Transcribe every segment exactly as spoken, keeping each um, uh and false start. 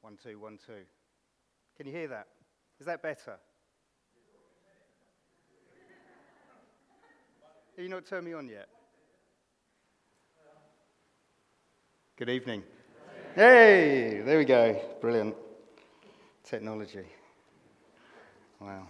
One, two, one, two. Can you hear that? Is that better? Have you not turned me on yet? Good evening. Hey, there we go. Brilliant. Technology. Wow.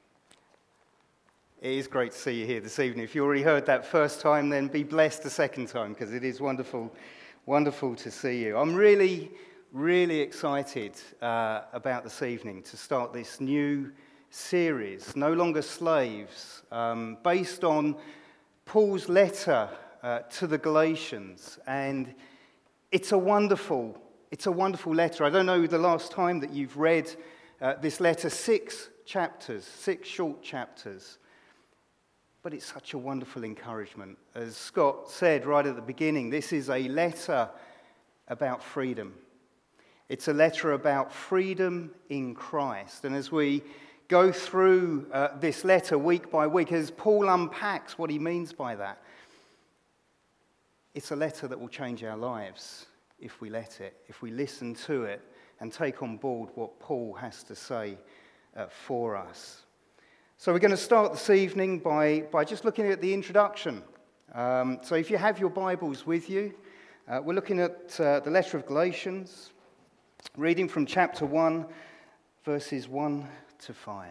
It is great to see you here this evening. If you already heard that first time, then be blessed the second time, because it is wonderful, wonderful to see you. I'm really, really excited uh, about this evening to start this new series, No Longer Slaves, um, based on Paul's letter uh, to the Galatians. And it's a wonderful, it's a wonderful letter. I don't know the last time that you've read uh, this letter, six chapters, six short chapters. But it's such a wonderful encouragement. As Scott said right at the beginning, this is a letter about freedom. It's a letter about freedom in Christ. And as we go through uh, this letter week by week, as Paul unpacks what he means by that, it's a letter that will change our lives if we let it, if we listen to it and take on board what Paul has to say uh, for us. So we're going to start this evening by, by just looking at the introduction. Um, so if you have your Bibles with you, uh, we're looking at uh, the letter of Galatians, reading from chapter one, verses one to five.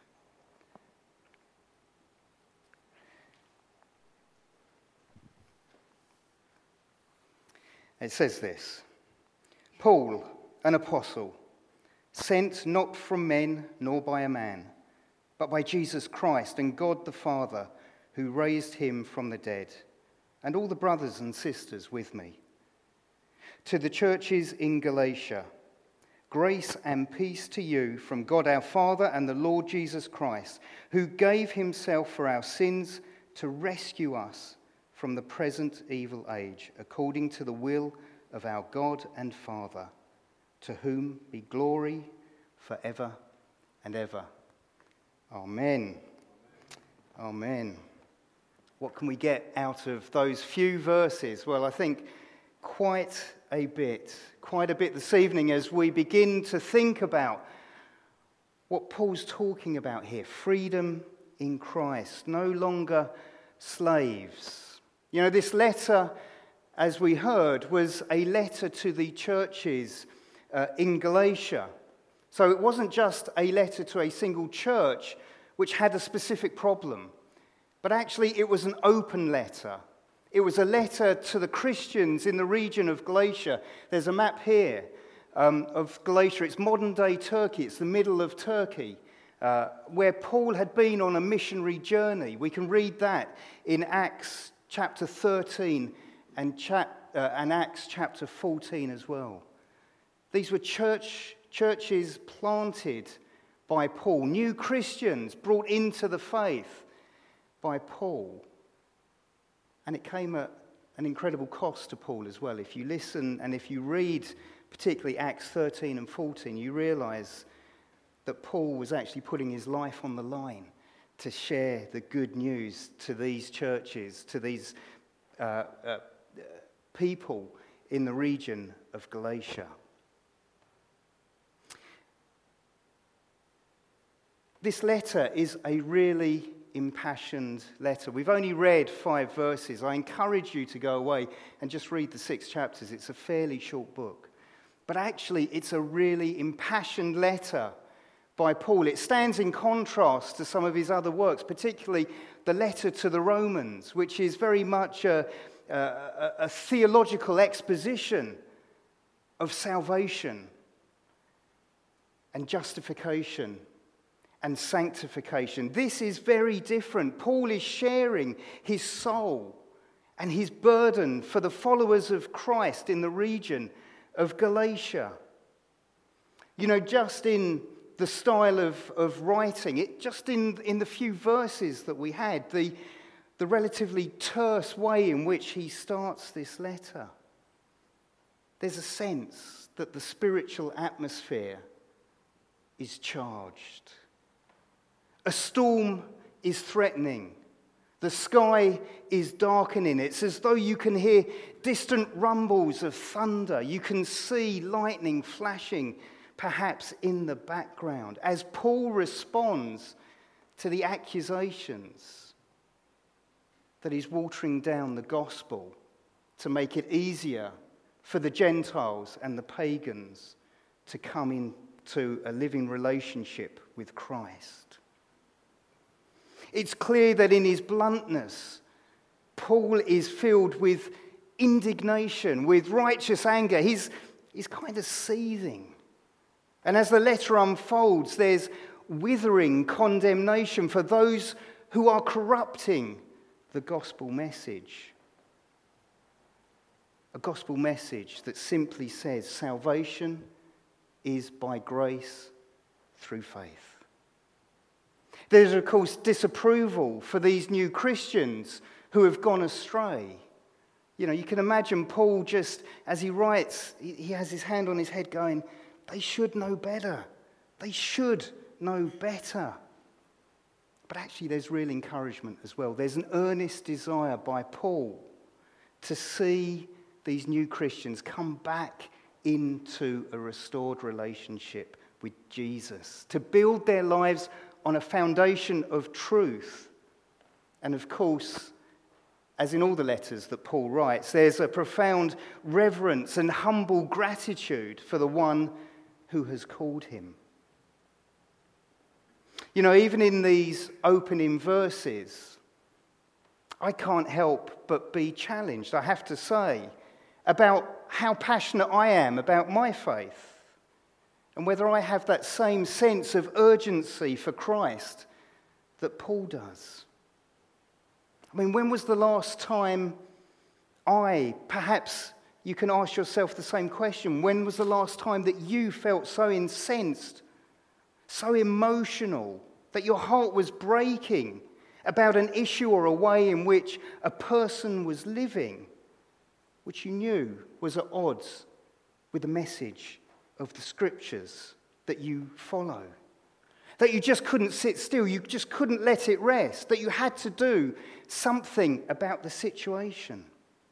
It says this: Paul, an apostle, sent not from men nor by a man, but by Jesus Christ and God the Father, who raised him from the dead, and all the brothers and sisters with me. To the churches in Galatia, grace and peace to you from God our Father and the Lord Jesus Christ, who gave himself for our sins to rescue us from the present evil age, according to the will of our God and Father, to whom be glory forever and ever. Amen. Amen. What can we get out of those few verses? Well, I think quite a bit, quite a bit this evening as we begin to think about what Paul's talking about here. Freedom in Christ, no longer slaves. You know, this letter, as we heard, was a letter to the churches uh, in Galatia. So it wasn't just a letter to a single church which had a specific problem, but actually it was an open letter. It was a letter to the Christians in the region of Galatia. There's a map here um, of Galatia. It's modern-day Turkey. It's the middle of Turkey, uh, where Paul had been on a missionary journey. We can read that in Acts chapter thirteen and, chap- uh, and Acts chapter fourteen as well. These were church churches planted by Paul, new Christians brought into the faith by Paul. And it came at an incredible cost to Paul as well. If you listen and if you read particularly Acts thirteen and fourteen, you realize that Paul was actually putting his life on the line to share the good news to these churches, to these uh, uh, people in the region of Galatia. This letter is a really impassioned letter. We've only read five verses. I encourage you to go away and just read the six chapters. It's a fairly short book. But actually, it's a really impassioned letter by Paul. It stands in contrast to some of his other works, particularly the letter to the Romans, which is very much a, a, a theological exposition of salvation and justification and sanctification. This is very different. Paul is sharing his soul and his burden for the followers of Christ in the region of Galatia. You know, just in the style of, of writing, it just in, in the few verses that we had, the, the relatively terse way in which he starts this letter, there's a sense that the spiritual atmosphere is charged. A storm is threatening. The sky is darkening. It's as though you can hear distant rumbles of thunder. You can see lightning flashing, perhaps in the background, as Paul responds to the accusations that he's watering down the gospel to make it easier for the Gentiles and the pagans to come into a living relationship with Christ. It's clear that in his bluntness, Paul is filled with indignation, with righteous anger. He's, he's kind of seething. And as the letter unfolds, there's withering condemnation for those who are corrupting the gospel message. A gospel message that simply says salvation is by grace through faith. There's, of course, disapproval for these new Christians who have gone astray. You know, you can imagine Paul just, as he writes, he has his hand on his head going, they should know better. They should know better. But actually there's real encouragement as well. There's an earnest desire by Paul to see these new Christians come back into a restored relationship with Jesus, to build their lives on a foundation of truth. And of course, as in all the letters that Paul writes, there's a profound reverence and humble gratitude for the one who has called him. You know, even in these opening verses, I can't help but be challenged, I have to say, about how passionate I am about my faith and whether I have that same sense of urgency for Christ that Paul does. I mean, when was the last time I, perhaps you can ask yourself the same question, when was the last time that you felt so incensed, so emotional, that your heart was breaking about an issue or a way in which a person was living, which you knew was at odds with the message of the scriptures that you follow? That you just couldn't sit still, you just couldn't let it rest, that you had to do something about the situation.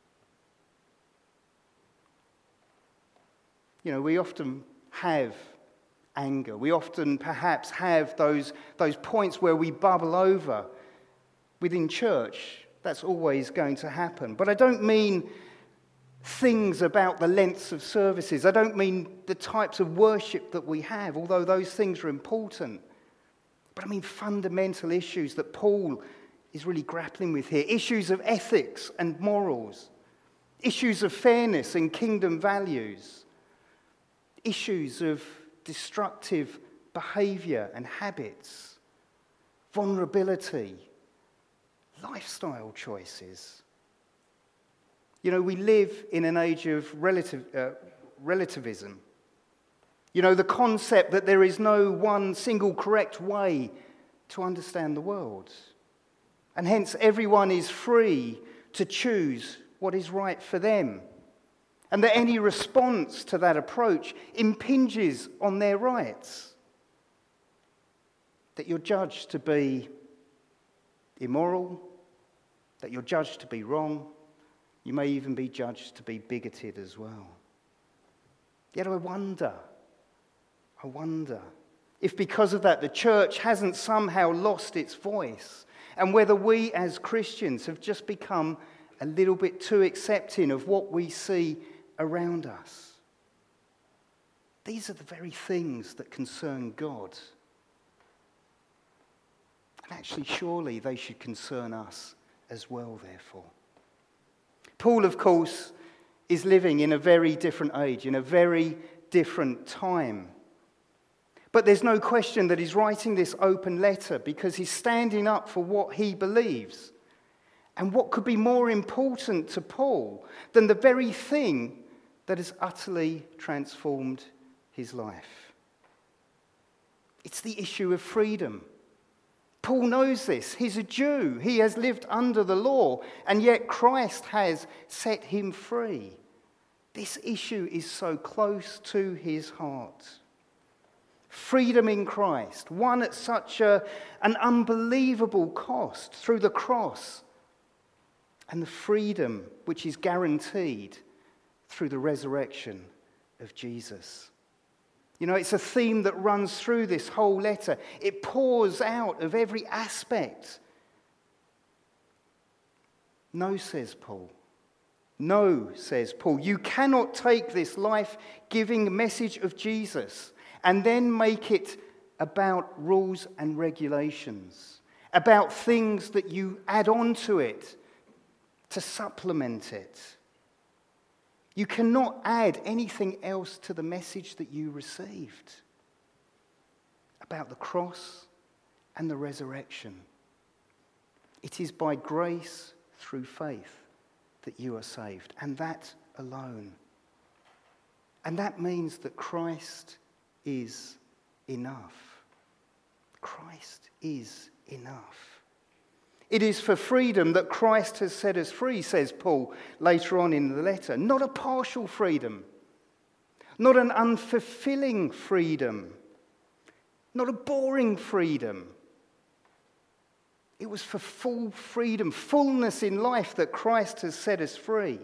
You know, we often have anger. We often perhaps have those, those points where we bubble over. Within church, that's always going to happen. But I don't mean things about the lengths of services. I don't mean the types of worship that we have, although those things are important. But I mean fundamental issues that Paul is really grappling with here. Issues of ethics and morals. Issues of fairness and kingdom values. Issues of destructive behaviour and habits. Vulnerability. Lifestyle choices. You know, we live in an age of relative, uh, relativism. You know, the concept that there is no one single correct way to understand the world. And hence everyone is free to choose what is right for them. And that any response to that approach impinges on their rights. That you're judged to be immoral, that you're judged to be wrong. You may even be judged to be bigoted as well. Yet I wonder, I wonder if because of that the church hasn't somehow lost its voice, and whether we as Christians have just become a little bit too accepting of what we see around us. These are the very things that concern God. And actually, surely they should concern us as well, therefore. Paul, of course, is living in a very different age, in a very different time. But there's no question that he's writing this open letter because he's standing up for what he believes. And what could be more important to Paul than the very thing that has utterly transformed his life? It's the issue of freedom. Paul knows this. He's a Jew. He has lived under the law, and yet Christ has set him free. This issue is so close to his heart. Freedom in Christ, won at such a, an unbelievable cost through the cross. And the freedom which is guaranteed through the resurrection of Jesus. You know, it's a theme that runs through this whole letter. It pours out of every aspect. No, says Paul. No, says Paul. You cannot take this life-giving message of Jesus and then make it about rules and regulations, about things that you add on to it to supplement it. You cannot add anything else to the message that you received about the cross and the resurrection. It is by grace through faith that you are saved, and that alone. And that means that Christ is enough. Christ is enough. It is for freedom that Christ has set us free, says Paul later on in the letter. Not a partial freedom, not an unfulfilling freedom, not a boring freedom. It was for full freedom, fullness in life that Christ has set us free.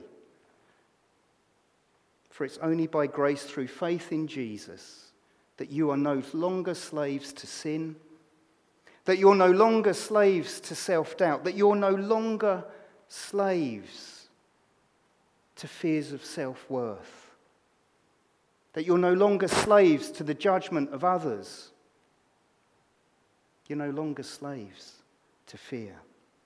For it's only by grace through faith in Jesus that you are no longer slaves to sin, that you're no longer slaves to self-doubt, that you're no longer slaves to fears of self-worth, that you're no longer slaves to the judgment of others. You're no longer slaves to fear.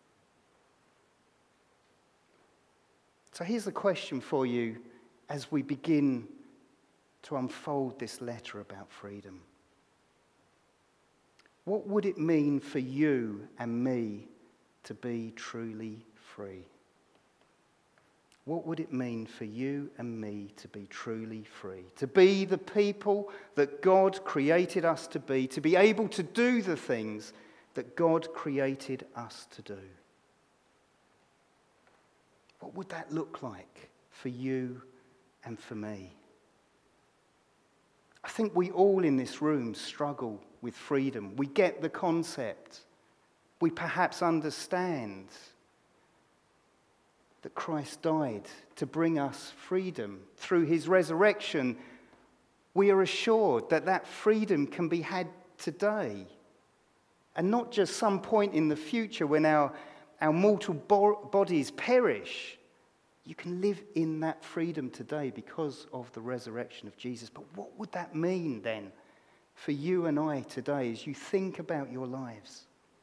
So here's the question for you as we begin to unfold this letter about freedom. What would it mean for you and me to be truly free? What would it mean for you and me to be truly free? To be the people that God created us to be, to be able to do the things that God created us to do. What would that look like for you and for me? I think we all in this room struggle with freedom. We get the concept. We perhaps understand that Christ died to bring us freedom. Through his resurrection, we are assured that that freedom can be had today, and not just some point in the future when our, our mortal bo- bodies perish. You can live in that freedom today because of the resurrection of Jesus. But what would that mean then for you and I today as you think about your lives?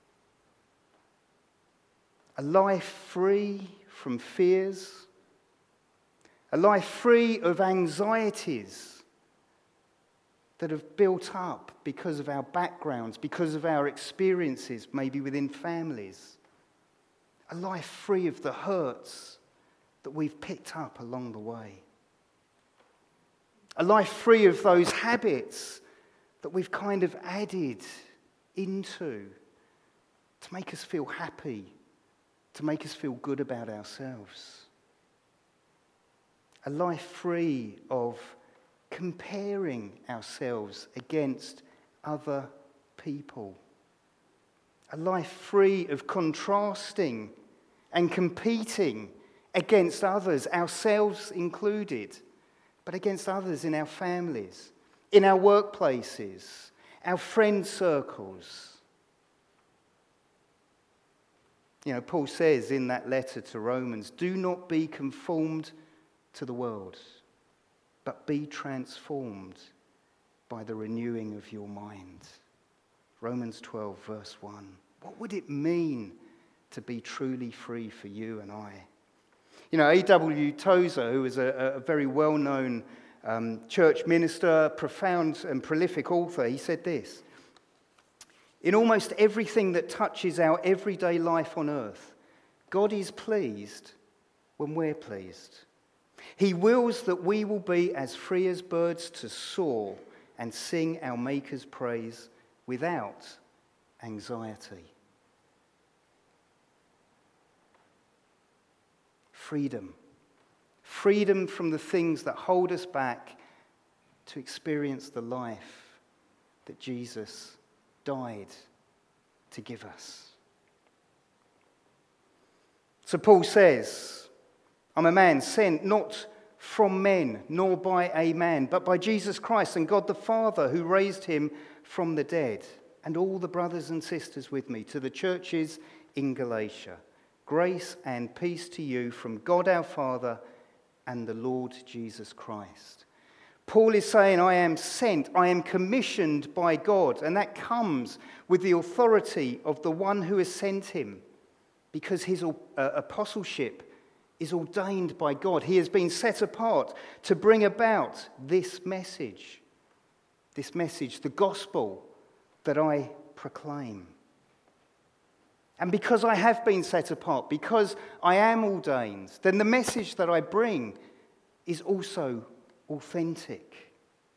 A life free from fears, a life free of anxieties that have built up because of our backgrounds, because of our experiences, maybe within families. A life free of the hurts that we've picked up along the way. A life free of those habits that we've kind of added into to make us feel happy, to make us feel good about ourselves. A life free of comparing ourselves against other people. A life free of contrasting and competing against others, ourselves included, but against others in our families, in our workplaces, our friend circles. You know, Paul says in that letter to Romans, do not be conformed to the world, but be transformed by the renewing of your mind. Romans twelve, verse one. What would it mean to be truly free for you and I? You know, A W Tozer, who was a, a very well-known um, church minister, profound and prolific author, he said this: in almost everything that touches our everyday life on earth, God is pleased when we're pleased. He wills that we will be as free as birds to soar and sing our Maker's praise without anxiety. Freedom. Freedom from the things that hold us back to experience the life that Jesus died to give us. So Paul says, I'm a man sent not from men, nor by a man, but by Jesus Christ and God the Father, who raised him from the dead. And all the brothers and sisters with me, to the churches in Galatia. Grace and peace to you from God our Father and the Lord Jesus Christ. Paul is saying, I am sent, I am commissioned by God, and that comes with the authority of the one who has sent him, because his uh, apostleship is ordained by God. He has been set apart to bring about this message, this message, the gospel that I proclaim. And because I have been set apart, because I am ordained, then the message that I bring is also authentic.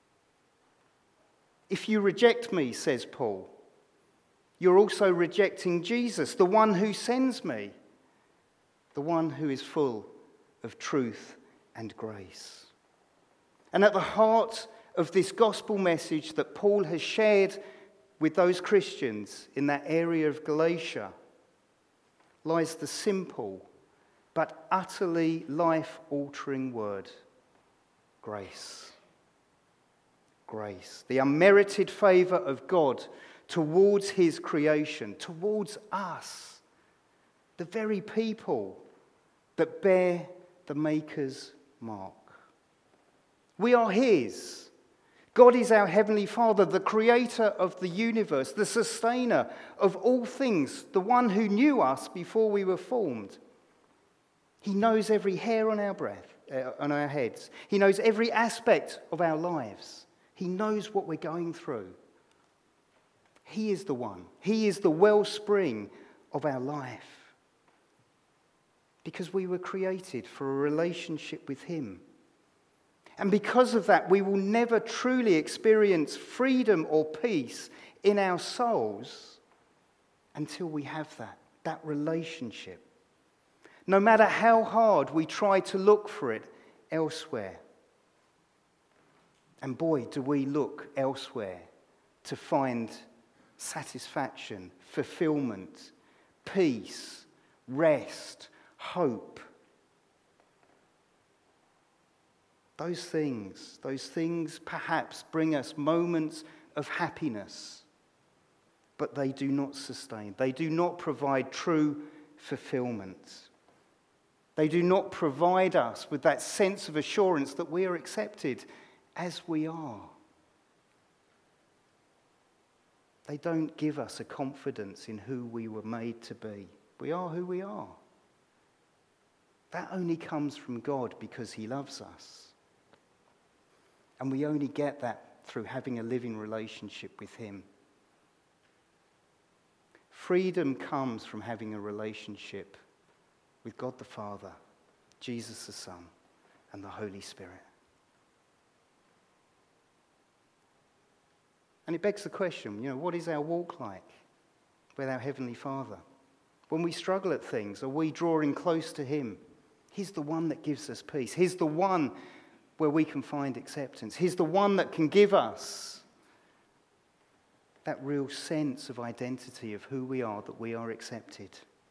If you reject me, says Paul, you're also rejecting Jesus, the one who sends me, the one who is full of truth and grace. And at the heart of this gospel message that Paul has shared with those Christians in that area of Galatia lies the simple but utterly life-altering word, grace. Grace. The unmerited favour of God towards his creation, towards us, the very people that bear the Maker's mark. We are his. God is our Heavenly Father, the creator of the universe, the sustainer of all things, the one who knew us before we were formed. He knows every hair on our breath, uh, on our heads. He knows every aspect of our lives. He knows what we're going through. He is the one. He is the wellspring of our life. Because we were created for a relationship with him. And because of that, we will never truly experience freedom or peace in our souls until we have that, that relationship. No matter how hard we try to look for it elsewhere. And boy, do we look elsewhere to find satisfaction, fulfillment, peace, rest, hope. Those things, those things perhaps bring us moments of happiness, but they do not sustain. They do not provide true fulfillment. They do not provide us with that sense of assurance that we are accepted as we are. They don't give us a confidence in who we were made to be. We are who we are. That only comes from God because he loves us. And we only get that through having a living relationship with him. Freedom comes from having a relationship with God the Father, Jesus the Son, and the Holy Spirit. And it begs the question, you know, what is our walk like with our Heavenly Father? When we struggle at things, are we drawing close to him? He's the one that gives us peace. He's the one where we can find acceptance. He's the one that can give us that real sense of identity of who we are, that we are accepted.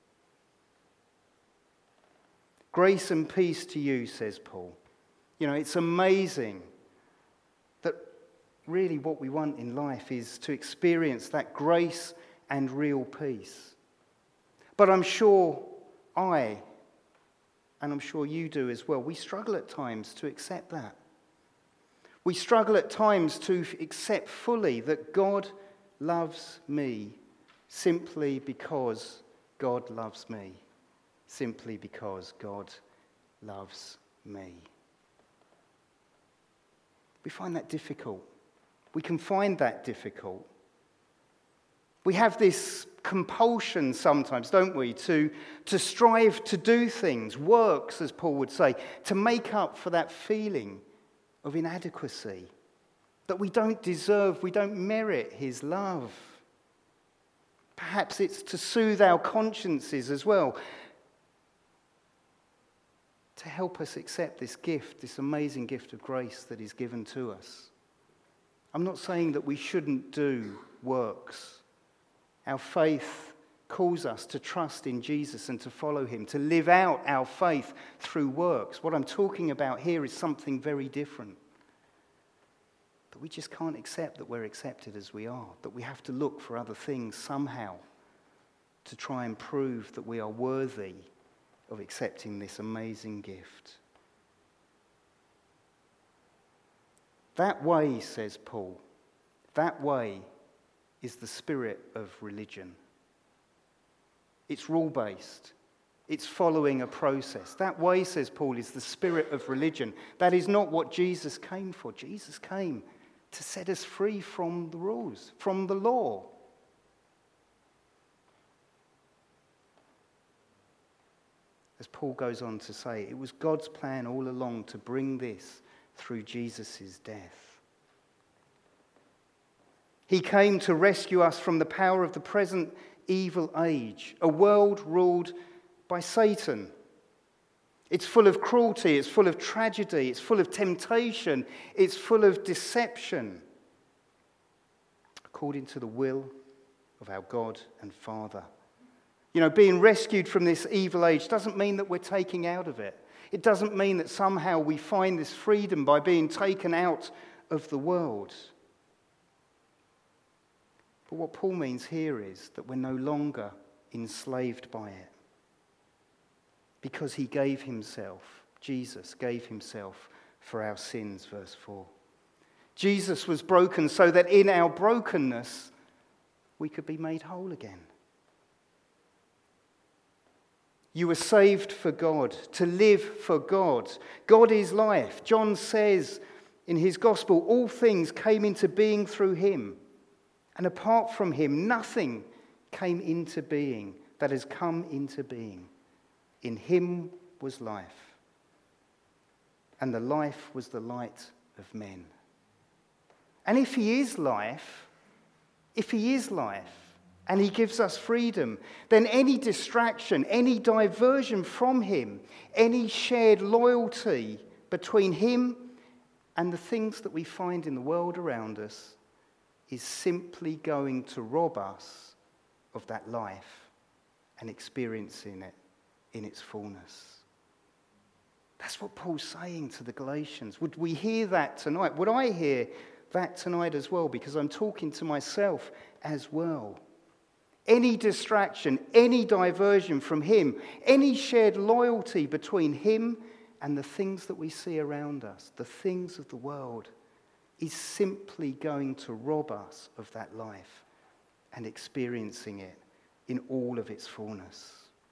Grace and peace to you, says Paul. You know, it's amazing that really what we want in life is to experience that grace and real peace. But I'm sure I, and I'm sure you do as well, we struggle at times to accept that. We struggle at times to accept fully that God loves me simply because God loves me. Simply because God loves me. We find that difficult. We can find that difficult. We have this compulsion sometimes, don't we, to, to strive to do things, works, as Paul would say, to make up for that feeling of inadequacy, that we don't deserve, we don't merit his love. Perhaps it's to soothe our consciences as well, to help us accept this gift, this amazing gift of grace that is given to us. I'm not saying that we shouldn't do works. Our faith calls us to trust in Jesus and to follow him, to live out our faith through works. What I'm talking about here is something very different. That we just can't accept that we're accepted as we are, that we have to look for other things somehow to try and prove that we are worthy of accepting this amazing gift. That way, says Paul, that way is the spirit of religion. It's rule-based. It's following a process. That way, says Paul, is the spirit of religion. That is not what Jesus came for. Jesus came to set us free from the rules, from the law. As Paul goes on to say, it was God's plan all along to bring this through Jesus' death. He came to rescue us from the power of the present evil age, a world ruled by Satan. It's full of cruelty, it's full of tragedy, it's full of temptation, it's full of deception, according to the will of our God and Father. You know, being rescued from this evil age doesn't mean that we're taking out of it. It doesn't mean that somehow we find this freedom by being taken out of the world. But what Paul means here is that we're no longer enslaved by it. Because he gave himself, Jesus gave himself for our sins, verse four. Jesus was broken so that in our brokenness we could be made whole again. You were saved for God, to live for God. God is life. John says in his gospel, all things came into being through him. And apart from him, nothing came into being that has come into being. In him was life, and the life was the light of men. And if he is life, if he is life, and he gives us freedom, then any distraction, any diversion from him, any shared loyalty between him and the things that we find in the world around us is simply going to rob us of that life and experiencing it in its fullness. That's what Paul's saying to the Galatians. Would we hear that tonight? Would I hear that tonight as well? Because I'm talking to myself as well. Any distraction, any diversion from him, any shared loyalty between him and the things that we see around us, the things of the world, is simply going to rob us of that life and experiencing it in all of its fullness.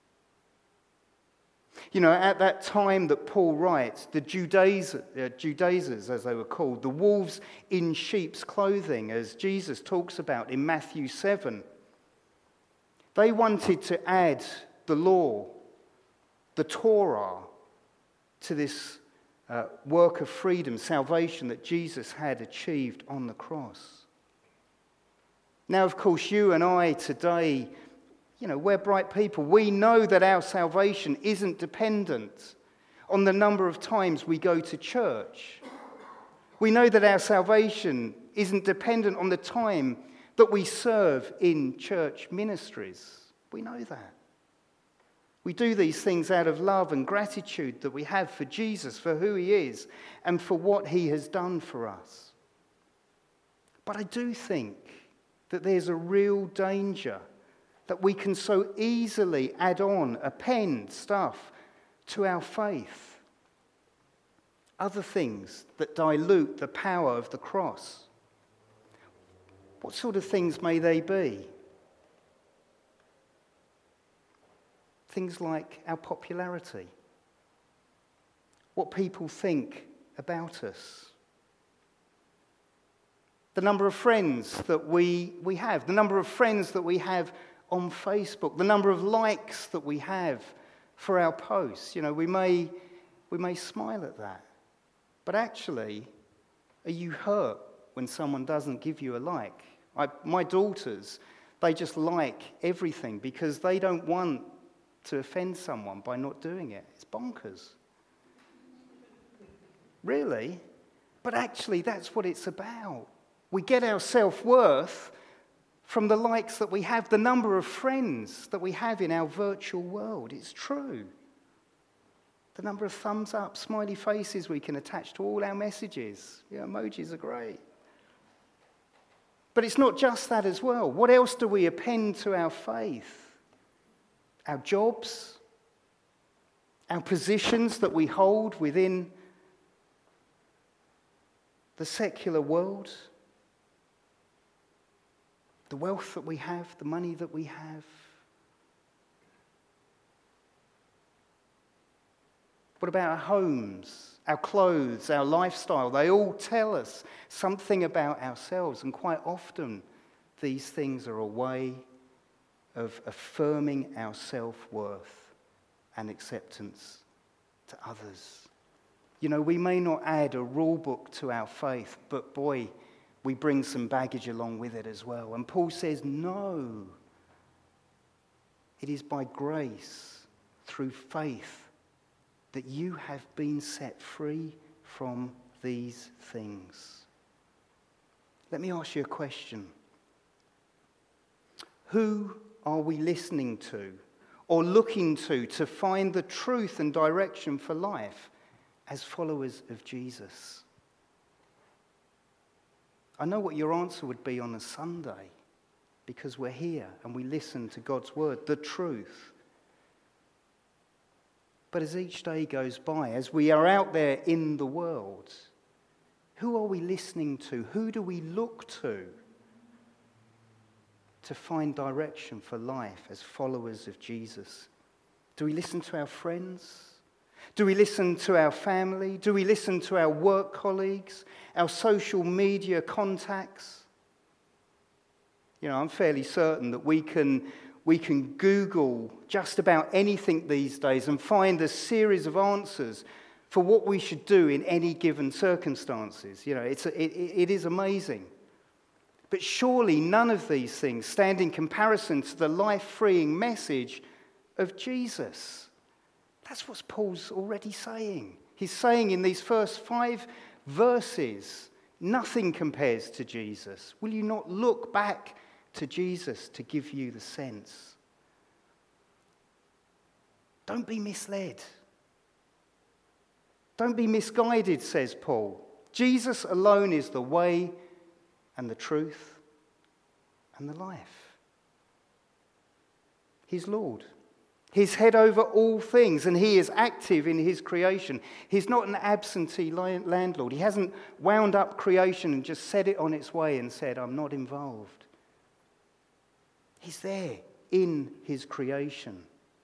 You know, at that time that Paul writes, the Judaizers, uh, Judaizers, as they were called, the wolves in sheep's clothing, as Jesus talks about in Matthew seven, they wanted to add the law, the Torah, to this uh, work of freedom, salvation that Jesus had achieved on the cross. Now, of course, you and I today, you know, we're bright people. We know that our salvation isn't dependent on the number of times we go to church. We know that our salvation isn't dependent on the time that we serve in church ministries. We know that. We do these things out of love and gratitude that we have for Jesus, for who he is, and for what he has done for us. But I do think that there's a real danger that we can so easily add on, append stuff to our faith. Other things that dilute the power of the cross. What sort of things may they be? Things like our popularity. What people think about us. The number of friends that we, we have. The number of friends that we have on Facebook. The number of likes that we have for our posts. You know, we may, we may smile at that. But actually, are you hurt when someone doesn't give you a like? I, my daughters, they just like everything because they don't want to offend someone by not doing it. It's bonkers. Really? But actually, that's what it's about. We get our self-worth from the likes that we have, the number of friends that we have in our virtual world. It's true. The number of thumbs up, smiley faces we can attach to all our messages. Yeah, emojis are great. But it's not just that as well. What else do we append to our faith? Our jobs, our positions that we hold within the secular world, the wealth that we have, the money that we have. What about our homes, our clothes, our lifestyle? They all tell us something about ourselves, and quite often these things are a way of affirming our self-worth and acceptance to others. You know, we may not add a rule book to our faith, but boy, we bring some baggage along with it as well. And Paul says, no, it is by grace, through faith, that you have been set free from these things. Let me ask you a question. Who are we listening to or looking to to find the truth and direction for life as followers of Jesus? I know what your answer would be on a Sunday, because we're here and we listen to God's word, the truth. But as each day goes by, as we are out there in the world, who are we listening to? Who do we look to to find direction for life as followers of Jesus? Do we listen to our friends? Do we listen to our family? Do we listen to our work colleagues, our social media contacts? You know, I'm fairly certain that we can, we can Google just about anything these days and find a series of answers for what we should do in any given circumstances. You know, it's a, it, it is amazing. But surely none of these things stand in comparison to the life-freeing message of Jesus. That's what Paul's already saying. He's saying in these first five verses, nothing compares to Jesus. Will you not look back to Jesus to give you the sense? Don't be misled. Don't be misguided, says Paul. Jesus alone is the way and the truth and the life. He's Lord. He's head over all things, and he is active in his creation. He's not an absentee landlord. He hasn't wound up creation and just set it on its way and said, I'm not involved. He's there in his creation.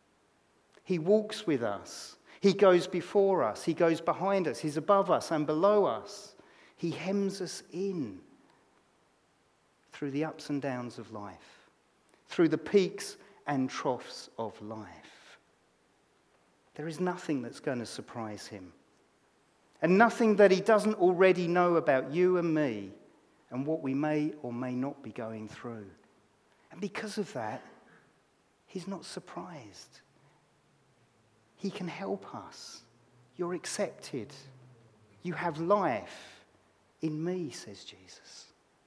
He walks with us. He goes before us. He goes behind us. He's above us and below us. He hems us in through the ups and downs of life, through the peaks and troughs of life. There is nothing that's going to surprise him, and nothing that he doesn't already know about you and me and what we may or may not be going through. And because of that, he's not surprised. He can help us. You're accepted. You have life in me, says Jesus.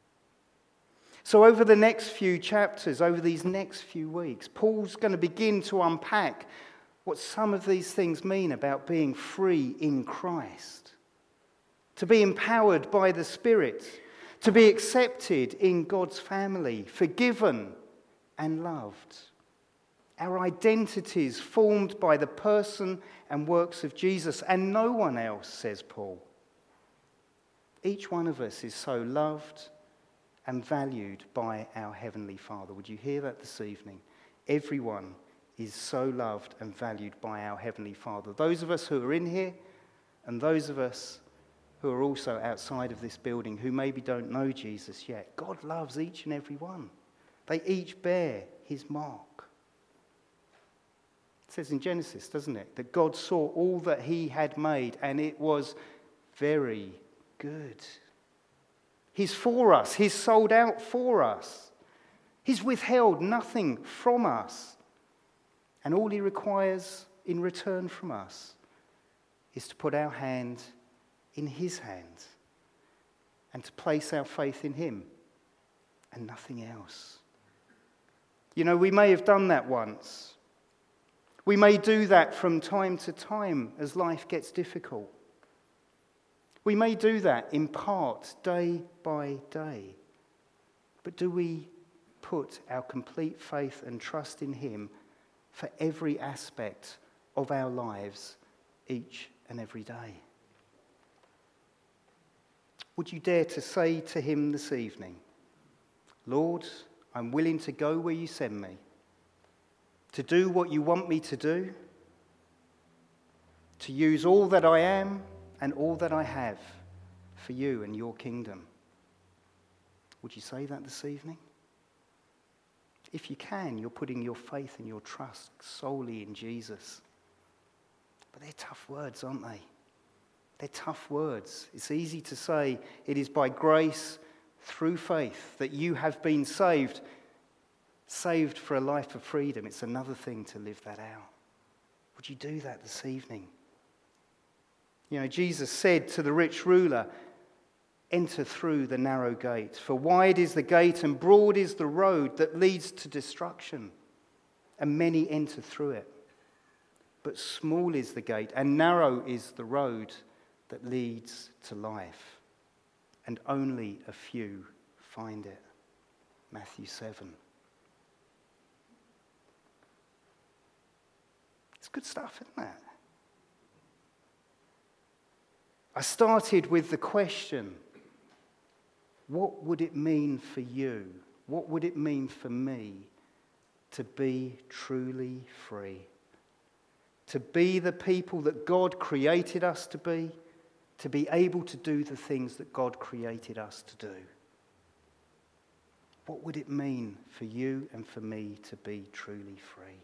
So over the next few chapters, over these next few weeks, Paul's going to begin to unpack what some of these things mean about being free in Christ, to be empowered by the Spirit, to be accepted in God's family, forgiven and loved. Our identities formed by the person and works of Jesus and no one else, says Paul. Each one of us is so loved and valued by our Heavenly Father. Would you hear that this evening? Everyone is so loved and valued by our Heavenly Father. Those of us who are in here and those of us who are also outside of this building who maybe don't know Jesus yet, God loves each and every one. They each bear his mark. It says in Genesis, doesn't it, that God saw all that he had made and it was very good. He's for us. He's sold out for us. He's withheld nothing from us. And all he requires in return from us is to put our hand in his hand and to place our faith in him and nothing else. You know, we may have done that once. We may do that from time to time as life gets difficult. We may do that in part, day by day. But do we put our complete faith and trust in him for every aspect of our lives each and every day? Would you dare to say to him this evening, Lord, I'm willing to go where you send me, to do what you want me to do, to use all that I am and all that I have for you and your kingdom? Would you say that this evening? If you can, you're putting your faith and your trust solely in Jesus. But they're tough words, aren't they? They're tough words. It's easy to say it is by grace through faith that you have been saved, saved for a life of freedom. It's another thing to live that out. Would you do that this evening? You know, Jesus said to the rich ruler, enter through the narrow gate, for wide is the gate and broad is the road that leads to destruction, and many enter through it. But small is the gate and narrow is the road that leads to life, and only a few find it. Matthew seven. It's good stuff, isn't it? I started with the question, what would it mean for you? What would it mean for me to be truly free? To be the people that God created us to be, to be able to do the things that God created us to do. What would it mean for you and for me to be truly free?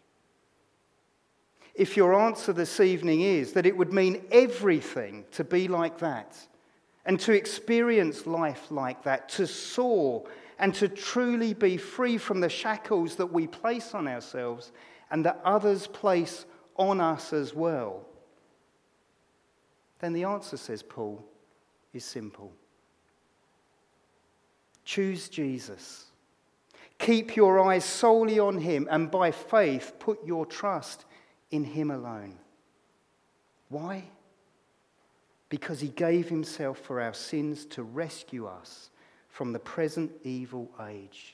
If your answer this evening is that it would mean everything to be like that, and to experience life like that, to soar and to truly be free from the shackles that we place on ourselves and that others place on us as well, then the answer, says Paul, is simple. Choose Jesus. Keep your eyes solely on him, and by faith put your trust in him alone. Why? Because he gave himself for our sins to rescue us from the present evil age.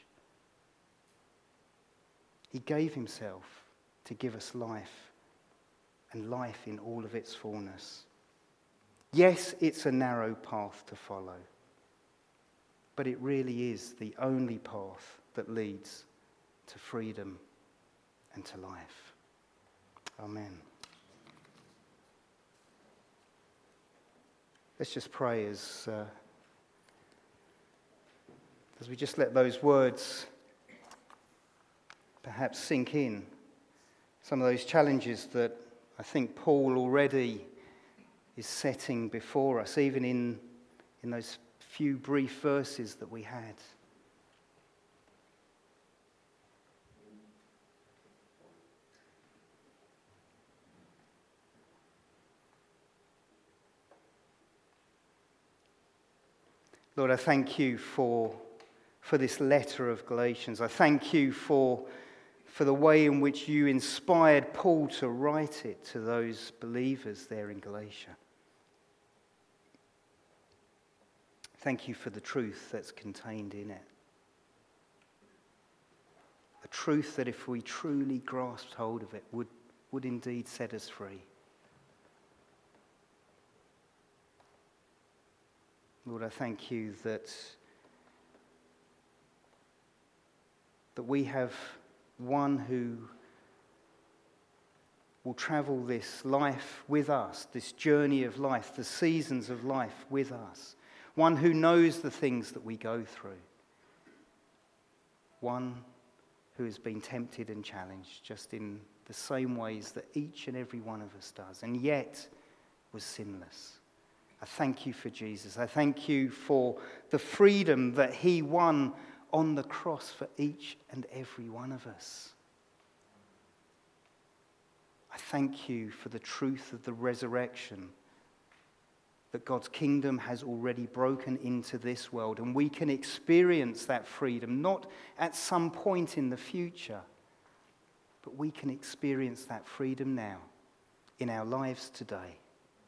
He gave himself to give us life, and life in all of its fullness. Yes, it's a narrow path to follow, but it really is the only path that leads to freedom and to life. Amen. Let's just pray as, uh, as we just let those words perhaps sink in. Some of those challenges that I think Paul already is setting before us, even in, in those few brief verses that we had. Lord, I thank you for, for this letter of Galatians. I thank you for, for the way in which you inspired Paul to write it to those believers there in Galatia. Thank you for the truth that's contained in it. A truth that if we truly grasped hold of it would, would indeed set us free. Lord, I thank you that, that we have one who will travel this life with us, this journey of life, the seasons of life with us. One who knows the things that we go through. One who has been tempted and challenged just in the same ways that each and every one of us does, and yet was sinless. I thank you for Jesus. I thank you for the freedom that he won on the cross for each and every one of us. I thank you for the truth of the resurrection that God's kingdom has already broken into this world, and we can experience that freedom, not at some point in the future, but we can experience that freedom now in our lives today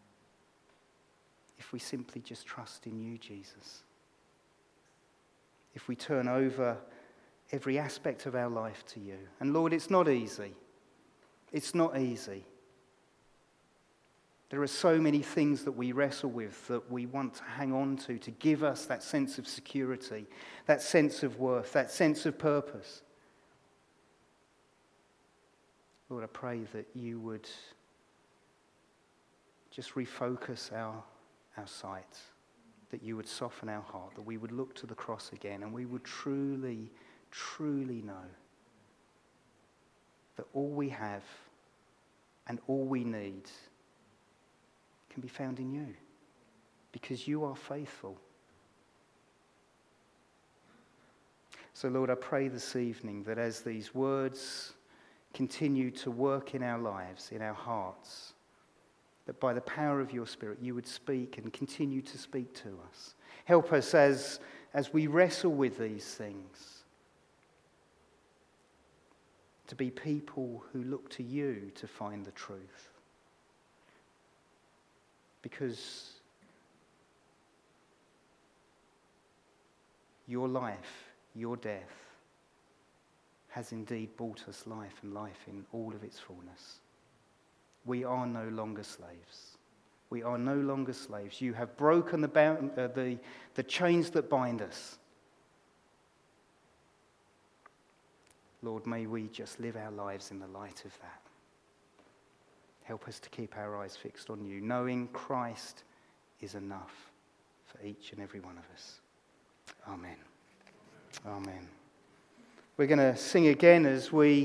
if we simply just trust in you, Jesus. If we turn over every aspect of our life to you. And Lord, it's not easy. It's not easy. There are so many things that we wrestle with that we want to hang on to, to give us that sense of security, that sense of worth, that sense of purpose. Lord, I pray that you would just refocus our, our sight, that you would soften our heart, that we would look to the cross again, and we would truly, truly know that all we have and all we need can be found in you, because you are faithful. So Lord, I pray this evening that as these words continue to work in our lives, in our hearts, that by the power of your Spirit you would speak and continue to speak to us. Help us as, as we wrestle with these things to be people who look to you to find the truth. Because your life, your death, has indeed brought us life, and life in all of its fullness. We are no longer slaves. We are no longer slaves. You have broken the, bound, uh, the, the chains that bind us. Lord, may we just live our lives in the light of that. Help us to keep our eyes fixed on you, knowing Christ is enough for each and every one of us. Amen. Amen. We're going to sing again as we